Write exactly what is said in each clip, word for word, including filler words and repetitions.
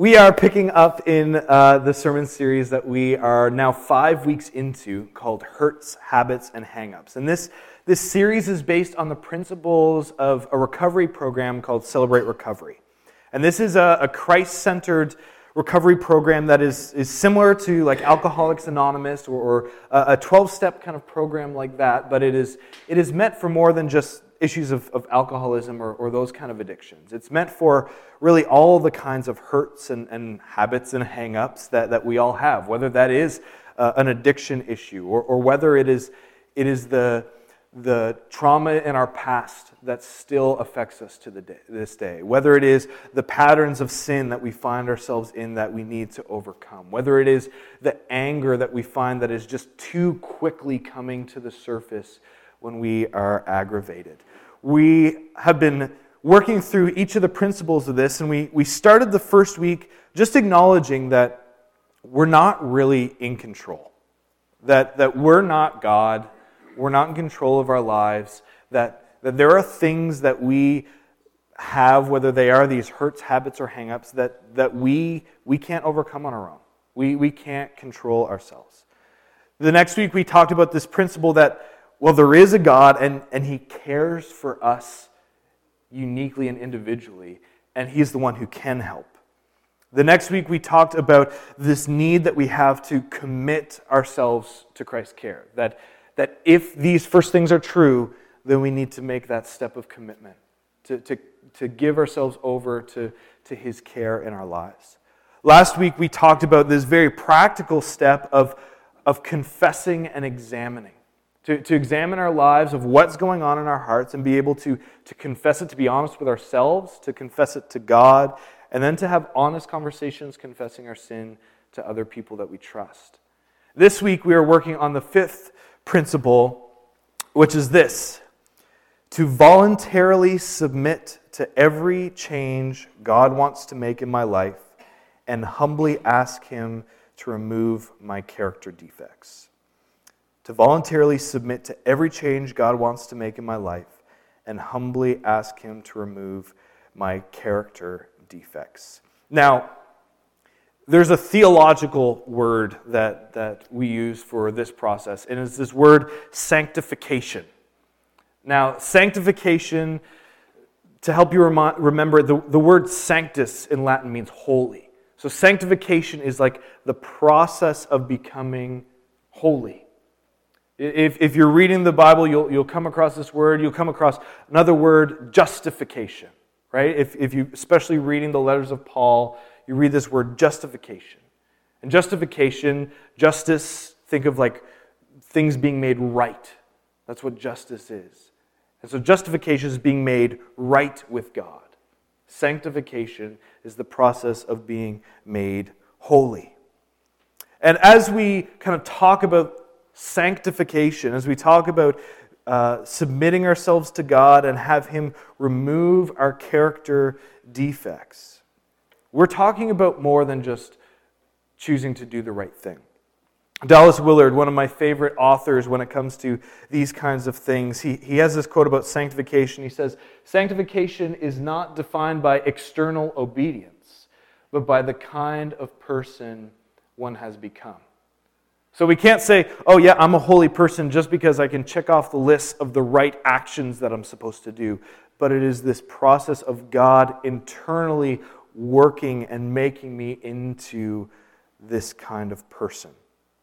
We are picking up in uh, the sermon series that we are now five weeks into called Hurts, Habits, and Hang-Ups. And this, this series is based on the principles of a recovery program called Celebrate Recovery. And this is a, a Christ-centered recovery program that is, is similar to like Alcoholics Anonymous or, or a twelve-step kind of program like that, but it is, it is meant for more than just issues of, of alcoholism or, or those kind of addictions. It's meant for really all the kinds of hurts and, and habits and hang-ups that, that we all have, whether that is uh, an addiction issue or, or whether it is it is the, the trauma in our past that still affects us to the day, this day, whether it is the patterns of sin that we find ourselves in that we need to overcome, whether it is the anger that we find that is just too quickly coming to the surface when we are aggravated. We have been working through each of the principles of this, and we, we started the first week just acknowledging that we're not really in control, that, that we're not God, we're not in control of our lives, that, that there are things that we have, whether they are these hurts, habits, or hang-ups, that, that we, we can't overcome on our own. We, we can't control ourselves. The next week we talked about this principle that well, there is a God, and, and He cares for us uniquely and individually, and He's the one who can help. The next week, we talked about this need that we have to commit ourselves to Christ's care, that, that if these first things are true, then we need to make that step of commitment, to, to, to give ourselves over to, to His care in our lives. Last week, we talked about this very practical step of, of confessing and examining. To, to examine our lives of what's going on in our hearts and be able to, to confess it, to be honest with ourselves, to confess it to God, and then to have honest conversations confessing our sin to other people that we trust. This week we are working on the fifth principle, which is this: to voluntarily submit to every change God wants to make in my life and humbly ask Him to remove my character defects. To voluntarily submit to every change God wants to make in my life and humbly ask Him to remove my character defects. Now, there's a theological word that, that we use for this process, and it's this word sanctification. Now, sanctification, to help you rem- remember, the, the word sanctus in Latin means holy. So sanctification is like the process of becoming holy. If, if you're reading the Bible, you'll, you'll come across this word. You'll come across another word, justification, right? If, if you, especially reading the letters of Paul, you read this word, justification. And justification, justice, think of like things being made right. That's what justice is. And so justification is being made right with God. Sanctification is the process of being made holy. And as we kind of talk about sanctification, as we talk about uh, submitting ourselves to God and have Him remove our character defects, we're talking about more than just choosing to do the right thing. Dallas Willard, one of my favorite authors when it comes to these kinds of things, he, he has this quote about sanctification. He says, "Sanctification is not defined by external obedience, but by the kind of person one has become." So we can't say, oh yeah, I'm a holy person just because I can check off the list of the right actions that I'm supposed to do. But it is this process of God internally working and making me into this kind of person.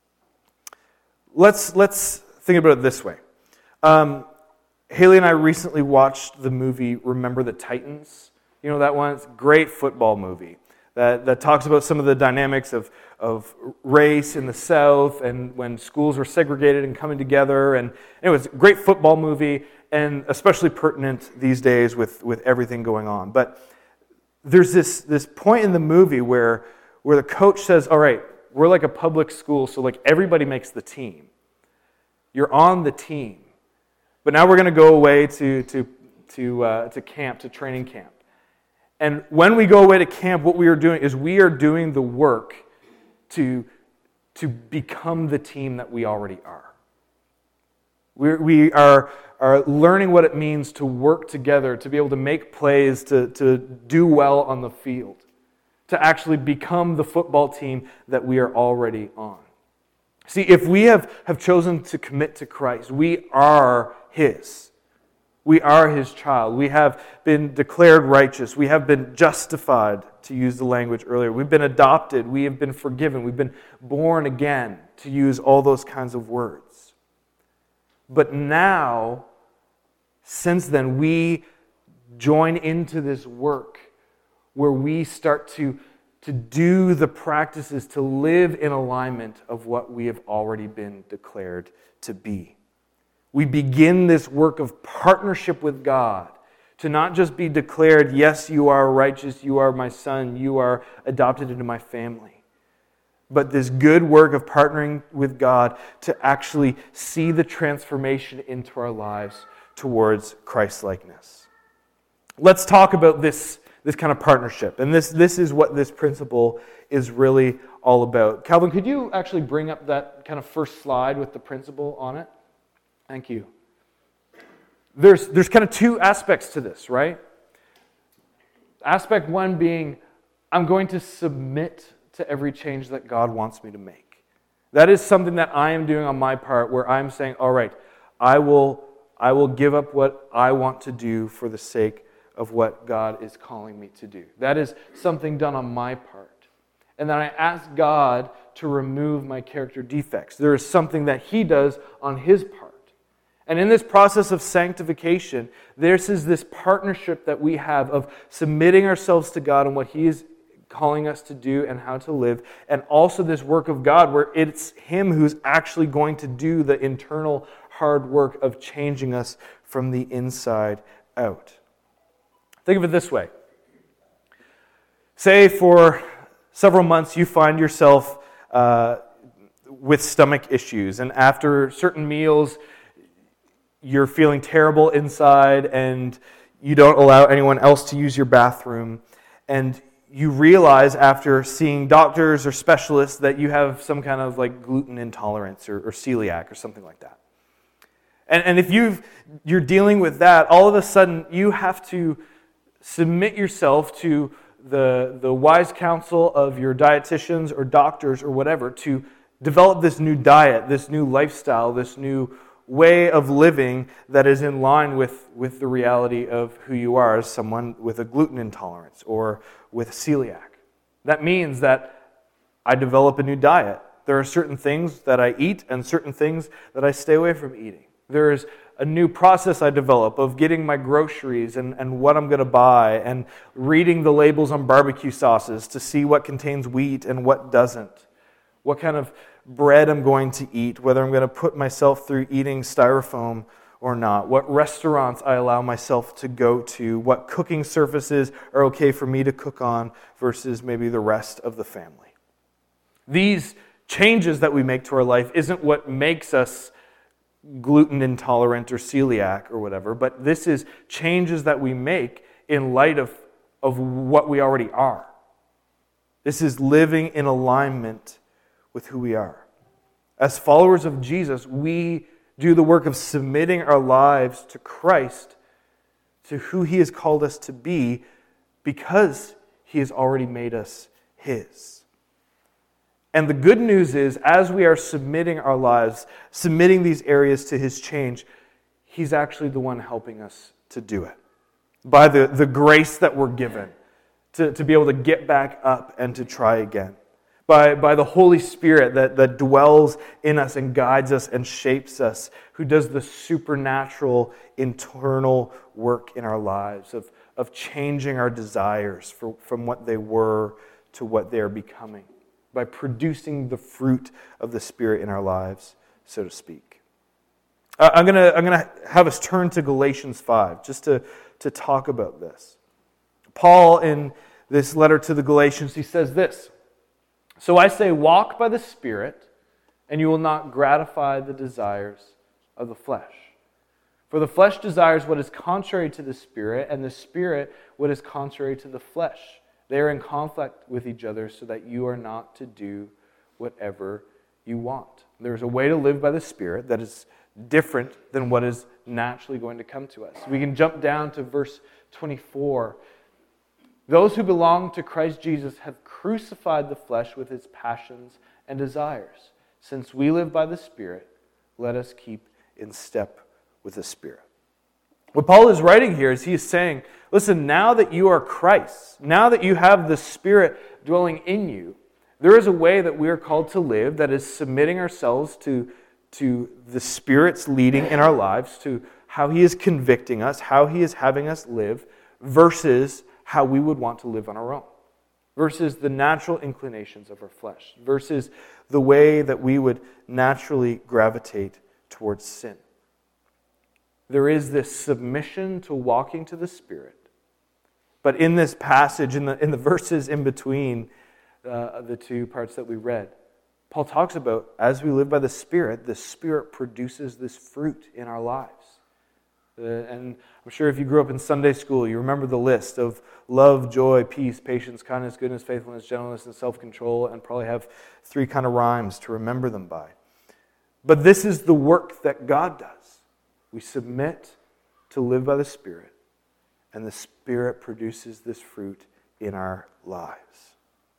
Let's, let's think about it this way. Um, Haley and I recently watched the movie Remember the Titans. You know that one? It's a great football movie. That, that talks about some of the dynamics of, of race in the South and when schools were segregated and coming together. And it was a great football movie and especially pertinent these days with, with everything going on. But there's this, this point in the movie where, where the coach says, all right, we're like a public school, so like everybody makes the team. You're on the team. But now we're going to go away to, to, to, uh, to camp, to training camp. And when we go away to camp, what we are doing is we are doing the work to, to become the team that we already are. We're, we are, are learning what it means to work together, to be able to make plays, to, to do well on the field, to actually become the football team that we are already on. See, if we have, have chosen to commit to Christ, we are His. We are His child. We have been declared righteous. We have been justified, to use the language earlier. We've been adopted. We have been forgiven. We've been born again, to use all those kinds of words. But now, since then, we join into this work where we start to, to do the practices, to live in alignment of what we have already been declared to be. We begin this work of partnership with God to not just be declared, yes, you are righteous, you are my son, you are adopted into my family, but this good work of partnering with God to actually see the transformation into our lives towards Christ-likeness. Let's talk about this, this kind of partnership. And this, this is what this principle is really all about. Calvin, could you actually bring up that kind of first slide with the principle on it? Thank you. There's, there's kind of two aspects to this, right? Aspect one being, I'm going to submit to every change that God wants me to make. That is something that I am doing on my part, where I'm saying, all right, I will, I will give up what I want to do for the sake of what God is calling me to do. That is something done on my part. And then I ask God to remove my character defects. There is something that He does on His part. And in this process of sanctification, this is this partnership that we have of submitting ourselves to God and what He is calling us to do and how to live, and also this work of God where it's Him who's actually going to do the internal hard work of changing us from the inside out. Think of it this way. Say for several months you find yourself uh, with stomach issues, and after certain meals you're feeling terrible inside and you don't allow anyone else to use your bathroom, and you realize after seeing doctors or specialists that you have some kind of like gluten intolerance or, or celiac or something like that. And, and if you've, you're dealing with that, all of a sudden you have to submit yourself to the, the wise counsel of your dietitians or doctors or whatever to develop this new diet, this new lifestyle, this new way of living that is in line with, with the reality of who you are as someone with a gluten intolerance or with celiac. That means that I develop a new diet. There are certain things that I eat and certain things that I stay away from eating. There is a new process I develop of getting my groceries and, and what I'm going to buy, and reading the labels on barbecue sauces to see what contains wheat and what doesn't. What kind of bread I'm going to eat, whether I'm going to put myself through eating styrofoam or not, what restaurants I allow myself to go to, what cooking surfaces are okay for me to cook on versus maybe the rest of the family. These changes that we make to our life isn't what makes us gluten intolerant or celiac or whatever, but this is changes that we make in light of, of what we already are. This is living in alignment with who we are. As followers of Jesus, we do the work of submitting our lives to Christ, to who He has called us to be, because He has already made us His. And the good news is, as we are submitting our lives, submitting these areas to His change, He's actually the one helping us to do it. By the, the grace that we're given, to, to be able to get back up and to try again. By, by the Holy Spirit that, that dwells in us and guides us and shapes us, who does the supernatural internal work in our lives of, of changing our desires for, from what they were to what they are becoming, by producing the fruit of the Spirit in our lives, so to speak. Uh, I'm going to I'm gonna have us turn to Galatians five, just to, to talk about this. Paul, in this letter to the Galatians, he says this: "So I say, walk by the Spirit, and you will not gratify the desires of the flesh. For the flesh desires what is contrary to the Spirit, and the Spirit what is contrary to the flesh. They are in conflict with each other, so that you are not to do whatever you want." There's a way to live by the Spirit that is different than what is naturally going to come to us. We can jump down to verse twenty-four. Those who belong to Christ Jesus have crucified the flesh with its passions and desires. Since we live by the Spirit, let us keep in step with the Spirit. What Paul is writing here is he is saying, listen, now that you are Christ, now that you have the Spirit dwelling in you, there is a way that we are called to live that is submitting ourselves to, to the Spirit's leading in our lives, to how He is convicting us, how He is having us live, versus how we would want to live on our own, versus the natural inclinations of our flesh, versus the way that we would naturally gravitate towards sin. There is this submission to walking to the Spirit. But in this passage, in the, in the verses in between uh, the two parts that we read, Paul talks about, as we live by the Spirit, the Spirit produces this fruit in our lives. Uh, and I'm sure if you grew up in Sunday school, you remember the list of love, joy, peace, patience, kindness, goodness, faithfulness, gentleness, and self-control, and probably have three kind of rhymes to remember them by. But this is the work that God does. We submit to live by the Spirit, and the Spirit produces this fruit in our lives.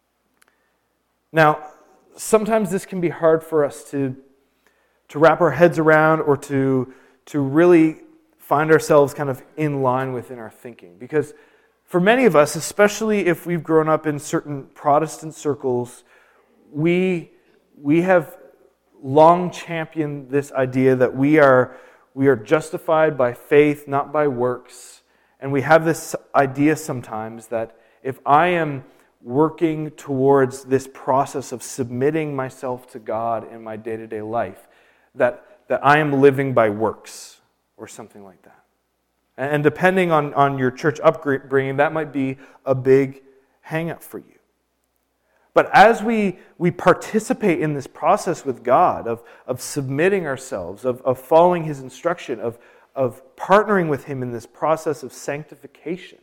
Now, sometimes this can be hard for us to, to wrap our heads around or to, to really find ourselves kind of in line within our thinking. Because for many of us, especially if we've grown up in certain Protestant circles, we, we have long championed this idea that we are We are justified by faith, not by works. And we have this idea sometimes that if I am working towards this process of submitting myself to God in my day-to-day life, that, that I am living by works or something like that. And depending on, on your church upbringing, that might be a big hang-up for you. But as we, we participate in this process with God of, of submitting ourselves, of, of following His instruction, of, of partnering with Him in this process of sanctification,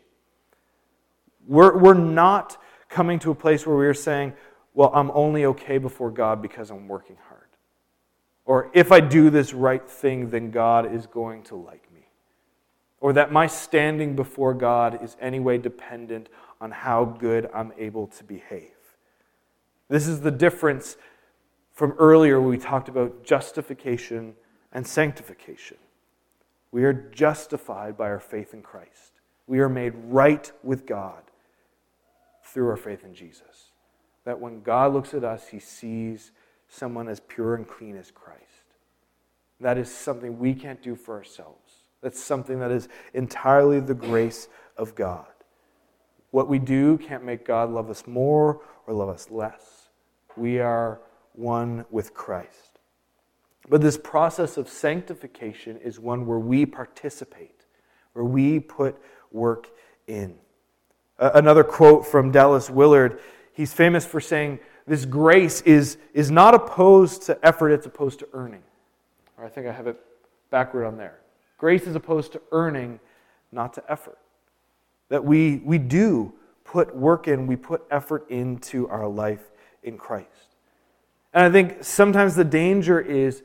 we're, we're not coming to a place where we're saying, well, I'm only okay before God because I'm working hard. Or if I do this right thing, then God is going to like me. Or that my standing before God is anyway dependent on how good I'm able to behave. This is the difference from earlier when we talked about justification and sanctification. We are justified by our faith in Christ. We are made right with God through our faith in Jesus. That when God looks at us, He sees someone as pure and clean as Christ. That is something we can't do for ourselves. That's something that is entirely the grace of God. What we do can't make God love us more or love us less. We are one with Christ. But this process of sanctification is one where we participate, where we put work in. Uh, another quote from Dallas Willard, he's famous for saying, this grace is, is not opposed to effort, it's opposed to earning. Or I think I have it backward on there. Grace is opposed to earning, not to effort. That we, we do put work in, we put effort into our life in Christ. And I think sometimes the danger is,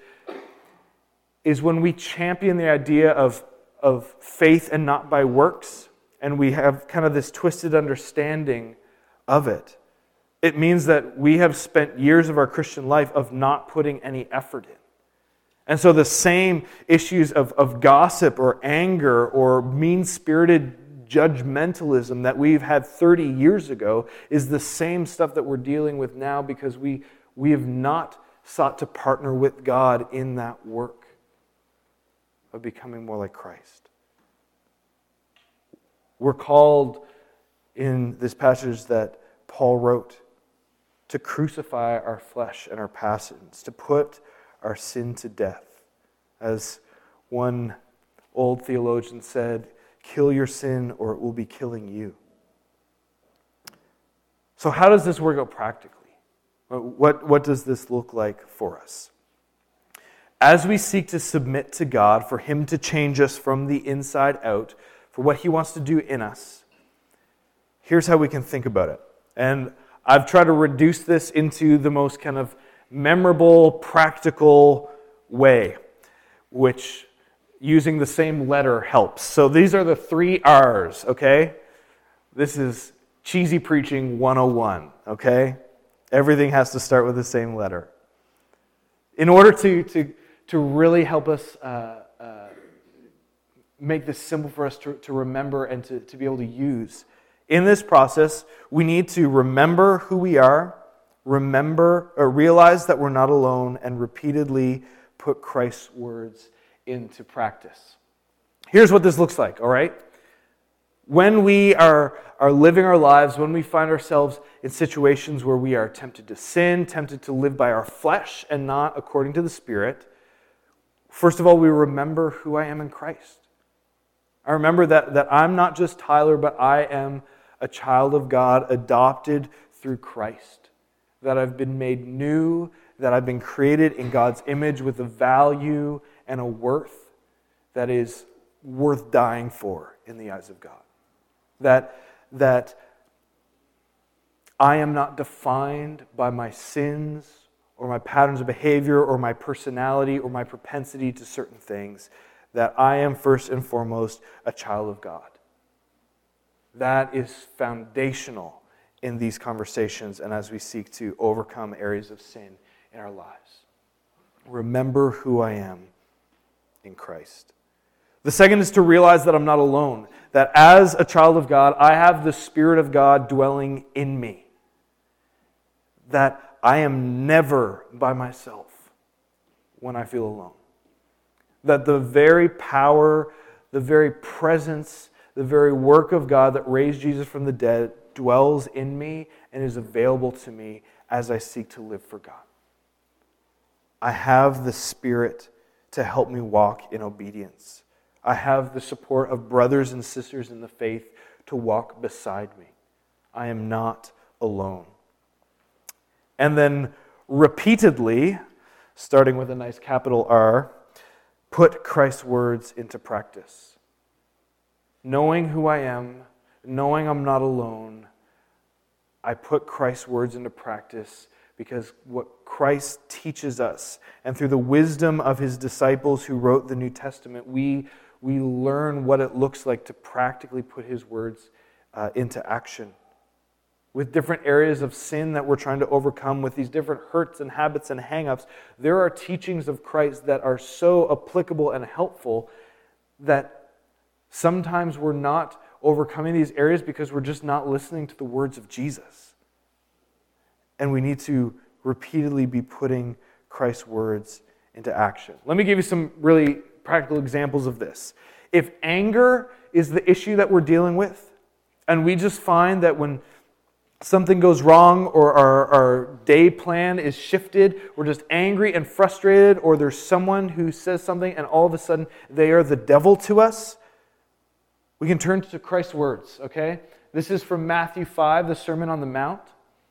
is when we champion the idea of, of faith and not by works, and we have kind of this twisted understanding of it. It means that we have spent years of our Christian life of not putting any effort in. And so the same issues of, of gossip or anger or mean-spirited judgmentalism that we've had thirty years ago is the same stuff that we're dealing with now because we, we have not sought to partner with God in that work of becoming more like Christ. We're called in this passage that Paul wrote to crucify our flesh and our passions, to put our sin to death. As one old theologian said, kill your sin or it will be killing you. So how does this work out practically? What, what does this look like for us? As we seek to submit to God, for Him to change us from the inside out, for what He wants to do in us, here's how we can think about it. And I've tried to reduce this into the most kind of memorable, practical way, which using the same letter helps. So these are the three R's, okay? This is cheesy preaching one oh one, okay? Everything has to start with the same letter. In order to, to, to really help us uh, uh, make this simple for us to, to remember and to, to be able to use, in this process, we need to remember who we are, remember or realize that we're not alone, and repeatedly put Christ's words into practice. Here's what this looks like, all right? When we are, are living our lives, when we find ourselves in situations where we are tempted to sin, tempted to live by our flesh and not according to the Spirit, first of all, we remember who I am in Christ. I remember that, that I'm not just Tyler, but I am a child of God, adopted through Christ. That I've been made new, that I've been created in God's image with a value and a worth that is worth dying for in the eyes of God. That, that I am not defined by my sins or my patterns of behavior or my personality or my propensity to certain things. That I am first and foremost a child of God. That is foundational in these conversations and as we seek to overcome areas of sin in our lives. Remember who I am in Christ. The second is to realize that I'm not alone. That as a child of God, I have the Spirit of God dwelling in me. That I am never by myself when I feel alone. That the very power, the very presence, the very work of God that raised Jesus from the dead dwells in me and is available to me as I seek to live for God. I have the Spirit to help me walk in obedience. I have the support of brothers and sisters in the faith to walk beside me. I am not alone. And then repeatedly, starting with a nice capital R, put Christ's words into practice. Knowing who I am, knowing I'm not alone, I put Christ's words into practice because what Christ teaches us, and through the wisdom of his disciples who wrote the New Testament, we, we learn what it looks like to practically put his words uh, into action. With different areas of sin that we're trying to overcome, with these different hurts and habits and hang-ups, there are teachings of Christ that are so applicable and helpful that sometimes we're not overcoming these areas because we're just not listening to the words of Jesus. And we need to repeatedly be putting Christ's words into action. Let me give you some really practical examples of this. If anger is the issue that we're dealing with, and we just find that when something goes wrong or our, our day plan is shifted, we're just angry and frustrated, or there's someone who says something and all of a sudden they are the devil to us, we can turn to Christ's words, okay? This is from Matthew five, the Sermon on the Mount.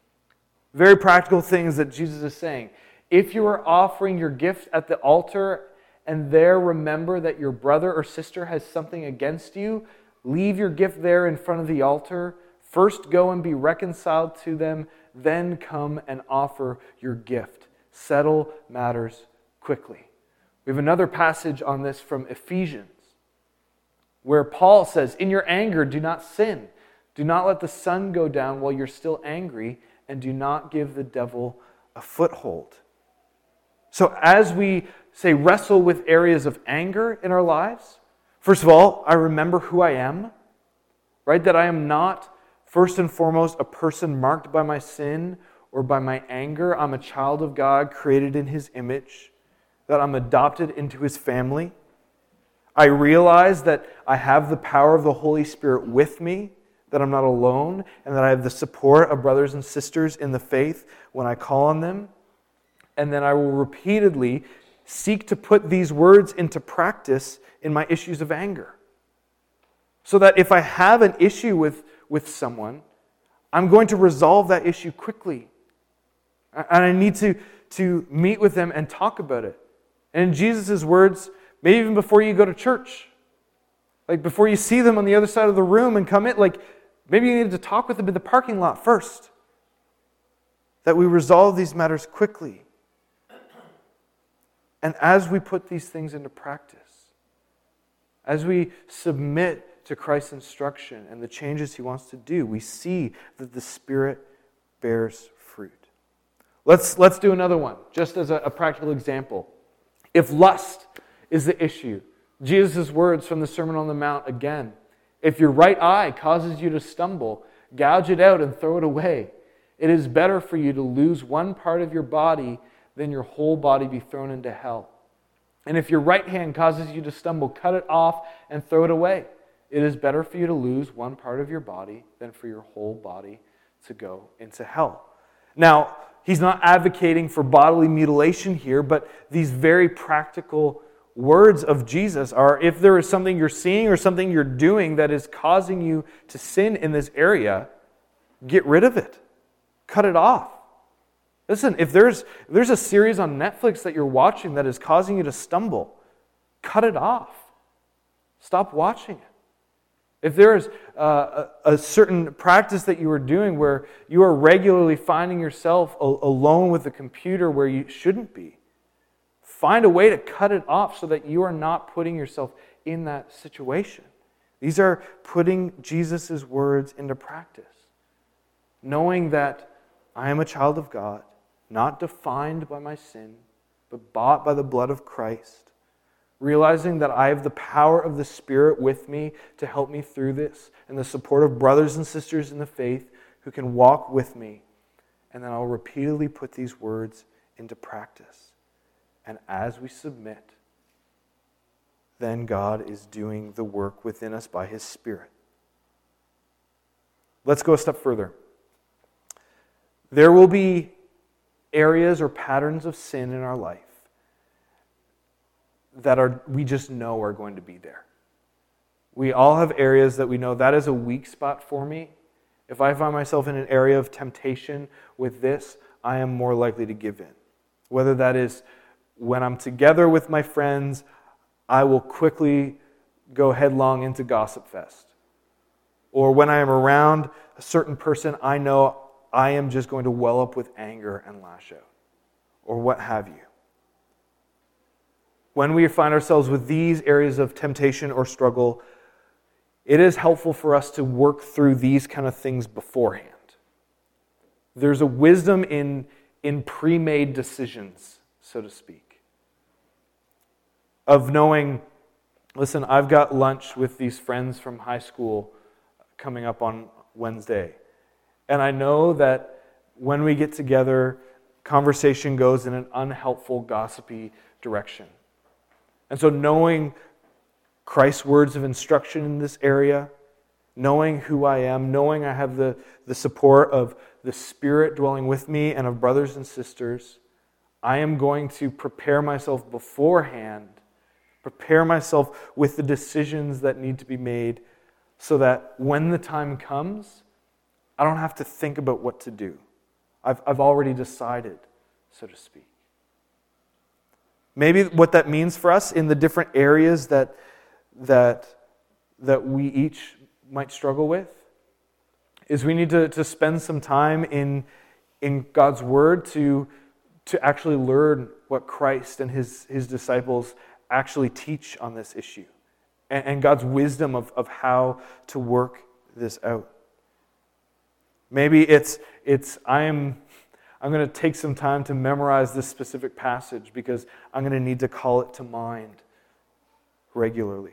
Very practical things that Jesus is saying. If you are offering your gift at the altar and there remember that your brother or sister has something against you, leave your gift there in front of the altar. First go and be reconciled to them, then come and offer your gift. Settle matters quickly. We have another passage on this from Ephesians, where Paul says, in your anger, do not sin. Do not let the sun go down while you're still angry, and do not give the devil a foothold. So as we, say, wrestle with areas of anger in our lives, first of all, I remember who I am, right? That I am not, first and foremost, a person marked by my sin or by my anger. I'm a child of God, created in his image, that I'm adopted into his family. I realize that I have the power of the Holy Spirit with me, that I'm not alone, and that I have the support of brothers and sisters in the faith when I call on them. And then I will repeatedly seek to put these words into practice in my issues of anger. So that if I have an issue with, with someone, I'm going to resolve that issue quickly. And I need to, to meet with them and talk about it. And in Jesus' words, maybe even before you go to church, like before you see them on the other side of the room and come in, like maybe you need to talk with them in the parking lot first. That we resolve these matters quickly. And as we put these things into practice, as we submit to Christ's instruction and the changes he wants to do, we see that the Spirit bears fruit. Let's, let's do another one, just as a, a practical example. If lust is the issue, Jesus' words from the Sermon on the Mount again. If your right eye causes you to stumble, gouge it out and throw it away. It is better for you to lose one part of your body than your whole body be thrown into hell. And if your right hand causes you to stumble, cut it off and throw it away. It is better for you to lose one part of your body than for your whole body to go into hell. Now, he's not advocating for bodily mutilation here, but these very practical words of Jesus are, if there is something you're seeing or something you're doing that is causing you to sin in this area, get rid of it. Cut it off. Listen, if there's, if there's a series on Netflix that you're watching that is causing you to stumble, cut it off. Stop watching it. If there is uh, a, a certain practice that you are doing where you are regularly finding yourself a, alone with the computer where you shouldn't be, find a way to cut it off so that you are not putting yourself in that situation. These are putting Jesus' words into practice. Knowing that I am a child of God, not defined by my sin, but bought by the blood of Christ. Realizing that I have the power of the Spirit with me to help me through this, and the support of brothers and sisters in the faith who can walk with me. And then I'll repeatedly put these words into practice. And as we submit, then God is doing the work within us by His Spirit. Let's go a step further. There will be areas or patterns of sin in our life that are we just know are going to be there. We all have areas that we know that is a weak spot for me. If I find myself in an area of temptation with this, I am more likely to give in. Whether that is when I'm together with my friends, I will quickly go headlong into gossip fest. Or when I am around a certain person, I know I am just going to well up with anger and lash out. Or what have you. When we find ourselves with these areas of temptation or struggle, it is helpful for us to work through these kind of things beforehand. There's a wisdom in, in pre-made decisions, so to speak. Of knowing, listen, I've got lunch with these friends from high school coming up on Wednesday. And I know that when we get together, conversation goes in an unhelpful, gossipy direction. And so knowing Christ's words of instruction in this area, knowing who I am, knowing I have the, the support of the Spirit dwelling with me and of brothers and sisters, I am going to prepare myself beforehand, prepare myself with the decisions that need to be made so that when the time comes, I don't have to think about what to do. I've, I've already decided, so to speak. Maybe what that means for us in the different areas that, that, that we each might struggle with is we need to, to spend some time in, in God's Word to, to actually learn what Christ and His, his disciples actually teach on this issue and, and God's wisdom of, of how to work this out. Maybe it's, it's I am... I'm going to take some time to memorize this specific passage because I'm going to need to call it to mind regularly.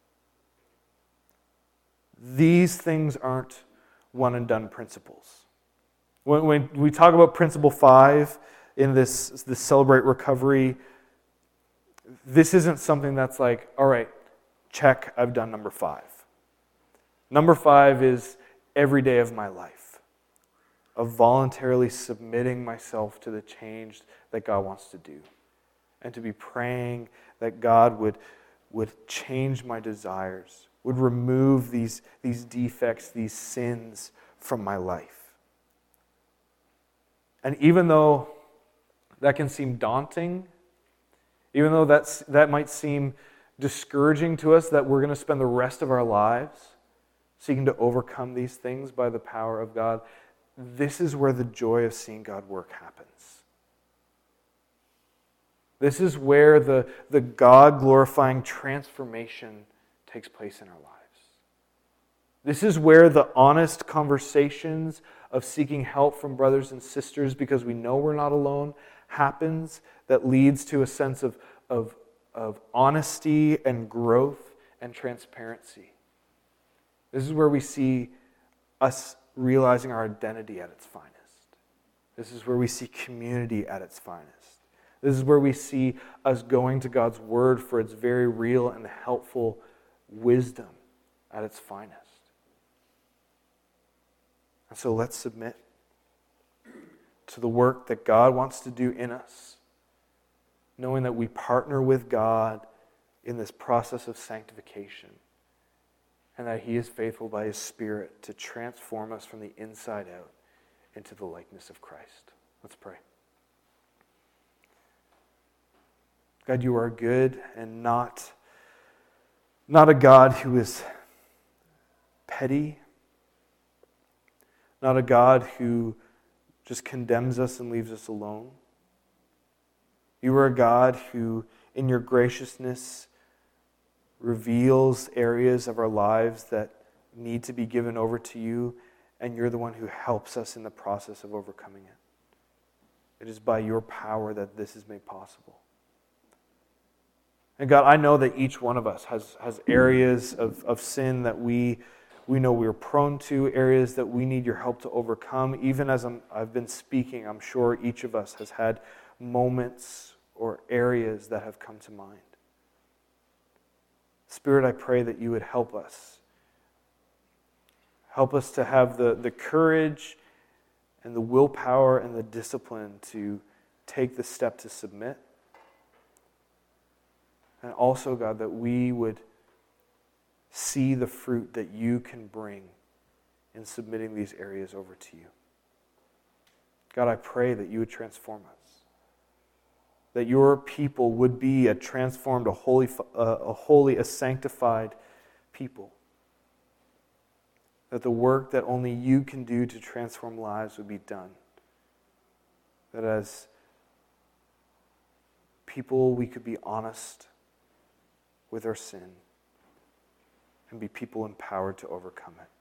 These things aren't one and done principles. When, when we talk about principle five in this, this Celebrate Recovery, this isn't something that's like, all right, check, I've done number five. Number five is every day of my life. Of voluntarily submitting myself to the change that God wants to do. And to be praying that God would, would change my desires, would remove these, these defects, these sins from my life. And even though that can seem daunting, even though that's, that might seem discouraging to us that we're going to spend the rest of our lives seeking to overcome these things by the power of God, this is where the joy of seeing God work happens. This is where the, the God-glorifying transformation takes place in our lives. This is where the honest conversations of seeking help from brothers and sisters because we know we're not alone happens, that leads to a sense of, of, of honesty and growth and transparency. This is where we see us realizing our identity at its finest. This is where we see community at its finest. This is where we see us going to God's Word for its very real and helpful wisdom at its finest. And so let's submit to the work that God wants to do in us, knowing that we partner with God in this process of sanctification, and that He is faithful by His Spirit to transform us from the inside out into the likeness of Christ. Let's pray. God, you are good and not, not a God who is petty, not a God who just condemns us and leaves us alone. You are a God who, in your graciousness, reveals areas of our lives that need to be given over to you, and you're the one who helps us in the process of overcoming it. It is by your power that this is made possible. And God, I know that each one of us has, has areas of, of sin that we, we know we're prone to, areas that we need your help to overcome. Even as I'm, I've been speaking, I'm sure each of us has had moments or areas that have come to mind. Spirit, I pray that you would help us. Help us to have the, the courage and the willpower and the discipline to take the step to submit. And also, God, that we would see the fruit that you can bring in submitting these areas over to you. God, I pray that you would transform us. That your people would be a transformed, a holy, a holy, a sanctified people. That the work that only you can do to transform lives would be done. That as people, we could be honest with our sin and be people empowered to overcome it.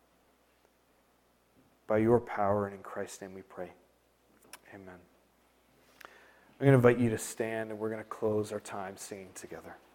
By your power and in Christ's name we pray. Amen. I'm going to invite you to stand and we're going to close our time singing together.